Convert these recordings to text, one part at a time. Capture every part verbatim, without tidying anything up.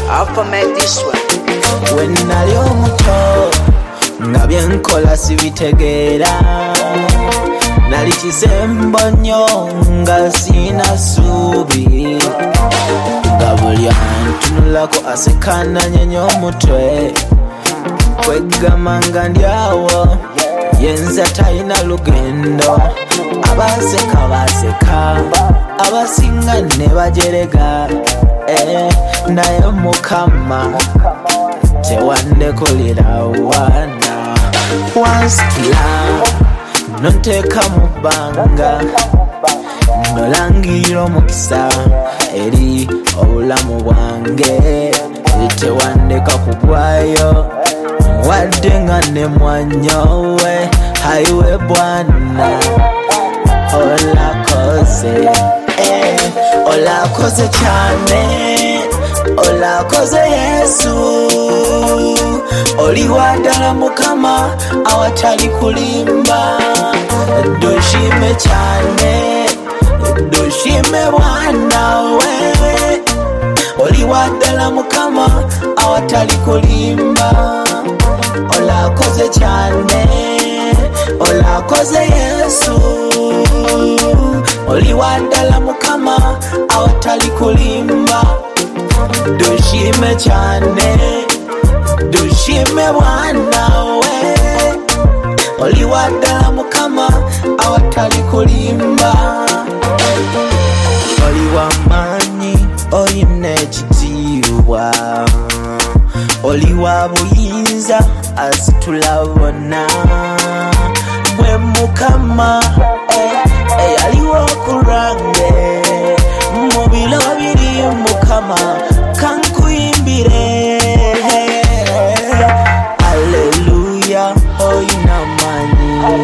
Alpha made this one. When nali omuto nga byenkola sibitegeera, nali kisembo nnyo nga sina ssuubi, nga buli antunulako asekananya nnyo omutwe, kwegamba nga ndi awo yenza talina lugendo. Abaseka baseka, abasinga ne bajerega, eh, naye Mukama tewandekolera wana. Once to love, nonteeka mu bbanga, nolangira omukisa eri obulamu bwange, tewandeka kugwayo wadde nga ne mwanyo we. Haiwe Bwana, olakoze, eh, olakoze cyane, olakoze Yesu, oliwa ddala Mukama awatali kulimba. Dushime cyane, dushime Bwana we, oliwa ddala Mukama awatali kulimba. Olakoze cyane, olakoze Yesu, oliwa ddala Mukama awatali kulimba. Dushime cyane, dushime Bwana we, oliwa ddala Mukama awatali kulimba. Oliwa maanyi, oyina ekitiibwa, oliwa buyinza asitula bonna. Bwe Mukama eyaliwo okulwange, mu biro biri Mukama kankuyimbire. Haleluya, oyina amaanyi,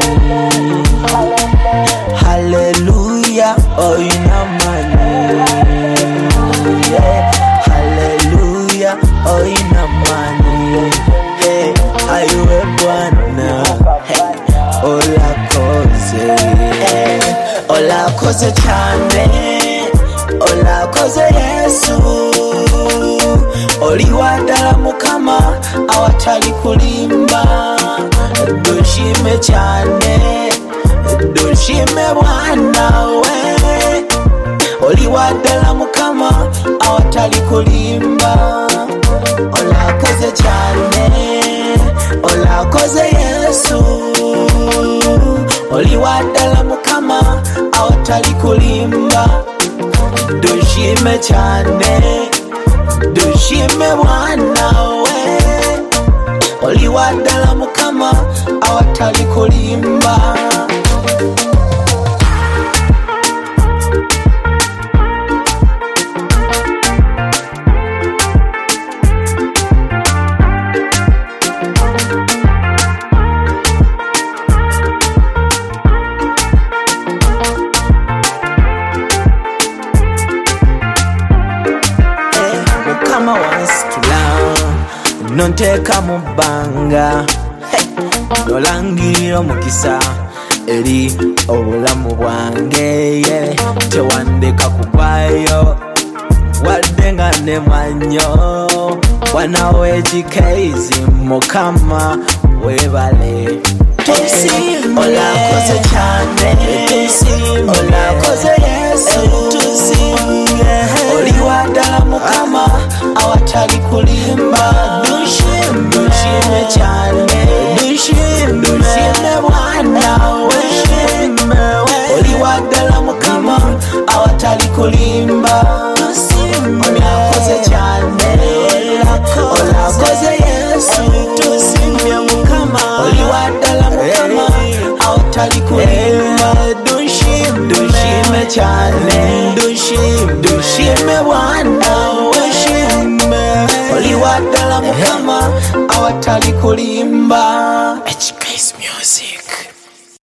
haleluya, oyina amaanyi, haleluya, oyina amaanyi. Haiwe Bwana, olakoze, olakoze cyane, olakoze Yesu, oliwa ddala Mukama awatali kulimba. Dushime cyane, dushime Bwana we, oliwa ddala Mukama awatali kulimba. Olakoze cyane, olakoze Yesu, oliwa ddala Mukama awatali kulimba. Dushime cyane, dushime Bwana we, oliwa ddala Mukama awatali kulimba. Mukama wants to love, nonteeka mu bbanga, nolangira omukisa eri obulamu bwange, yeah. Tewandeka kugwayo wadde nga ne mwanyo. Bwana w'ekikeizi Mukama webale. Olakoze cyane, olakoze Yesu, oliwa ddala Mukama awatali kulimba. Dushime, dushime cyane, dushime, dushime Bwana we, oliwa ddala Mukama awatali kulimba. Olakoze cyane, olakoze Yesu, oliwa ddala Mukama awatali kulimba. Dushime, dushime cyane, dushime, dushime Bwana we, oliwa ddala Mukama awatali kulimba. H K S Music.